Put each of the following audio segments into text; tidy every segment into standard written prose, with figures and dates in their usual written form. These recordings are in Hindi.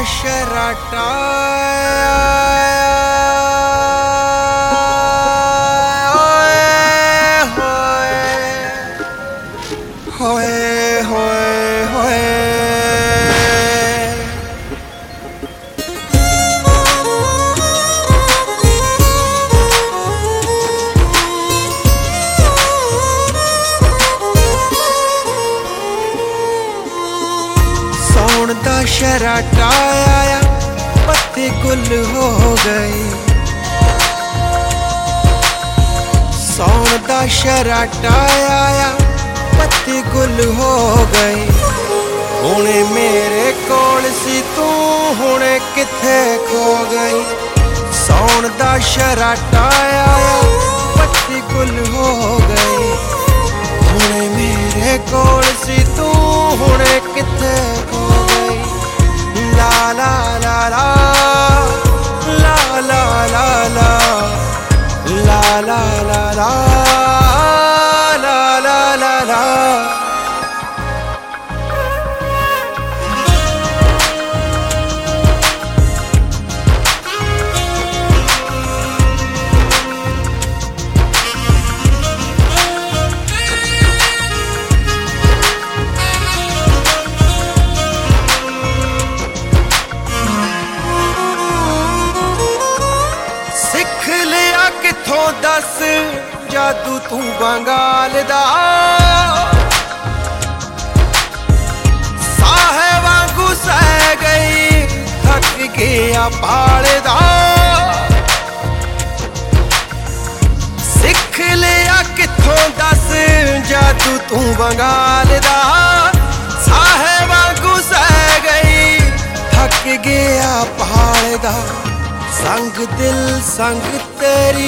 शराटा होए होए होए सौन दा शराटा आया पत्ते गुल हो गए। सौन दा शराटा आया पत्ते गुल हो गए। हुणे मेरे कोल सी तू हुणे किथे खो गई। सौन दा शराटा आया पत्ते गुल हो गए। हुणे मेरे कोल सी तू हुणे किथे खो गई। ला ला ला ला ला ला ला ला ला ला ला ला ला ला ला। सिख लिया किथों दस जादू तू बंगाल दा। साहे वांगू सह गई थक गया पालदा। सिख लिया किथों दस जादू तू बंगाल दा। साहे वांगू सह गई थक गया पालदा। संग दिल संग तेरी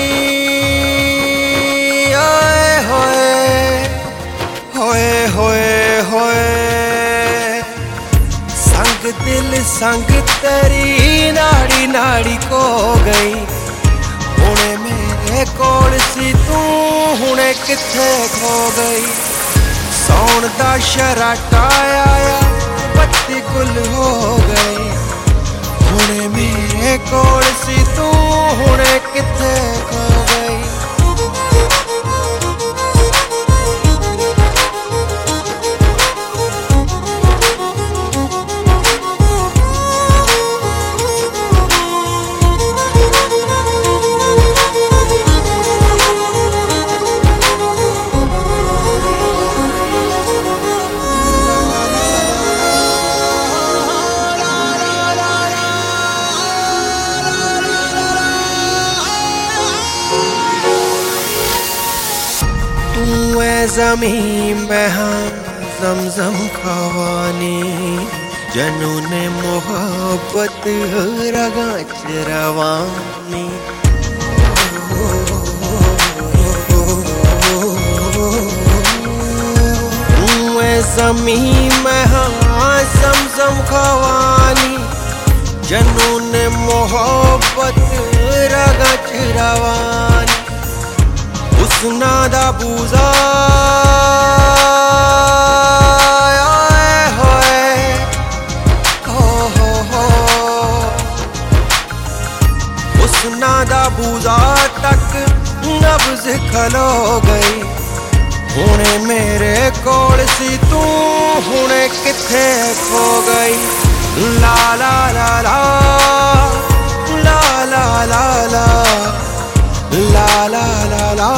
आए होए होए होए होए। संग दिल संग तेरी नाड़ी नाड़ी को गई। हुणे मेरे कोल सी तू हुणे किथे खो गई। सौन दा शराटा आया पत्ते गुल हो गए। हुणे मेरे कोल सी तू हुणे किथे खो गई। ज़मीं में हाँ ज़मज़म खवानी। जनून मोहब्बत रगा च रवानी। ज़मीं में हाँ ज़मज़म खवानी। जनून मोहब्बत रगा च रवानी। हुस्ना दा बूज़ा हुस्ना दा बूज़ा तक नब्ज़ खलो गई। हुणे मेरे कोल सी तू हुणे किथे खो गई। ला ला ला ला ला ला ला ला ला ला ला ला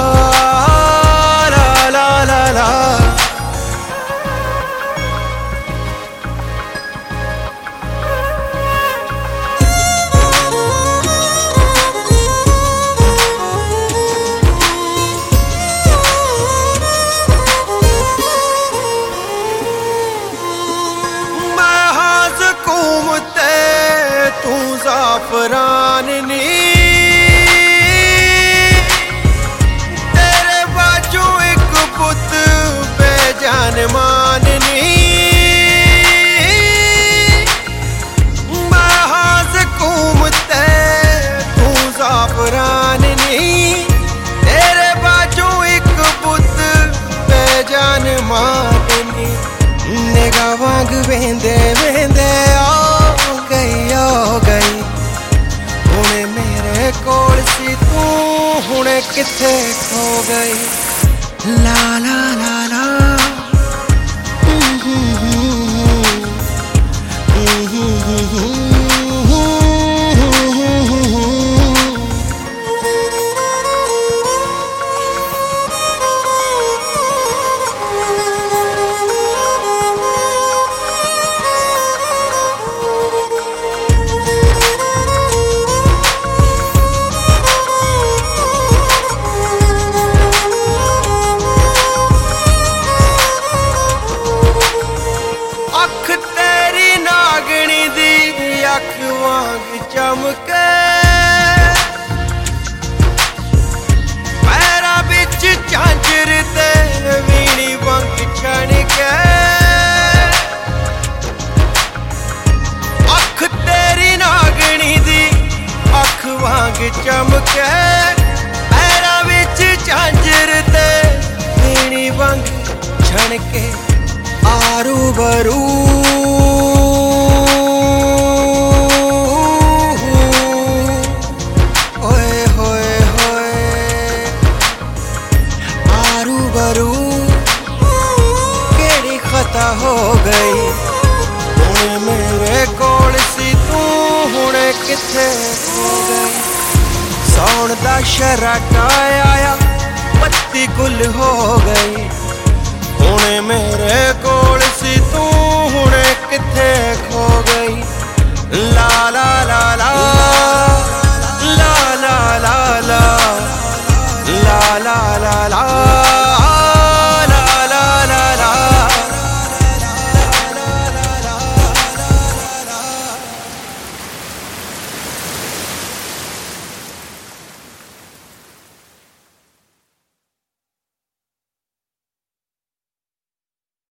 ला ला ला। मैं हाज़ घूमते तू ज़ाफ़रान नी। माननी मैं हाज़ घूमते तू ज़ाफ़रानी। तेरे बाजू एक बुत बेजान माननी। निगाह वांग वेंदे वेंदे किथे खो गई। ला ला ला ला अख वांग चमके पैरा बिच झांझर ते वीणी वांग छणके। अख तेरी नागणी दी अख वांग चमके पैरा बिच झांझर ते वीणी वांग छणके। आरू बरू केड़ी खता हो गई। हुणे मेरे कोल सी तू हुणे किथे खो गई। सौण दा शराटा आया पत्ती गुल हो गई। हुणे मेरे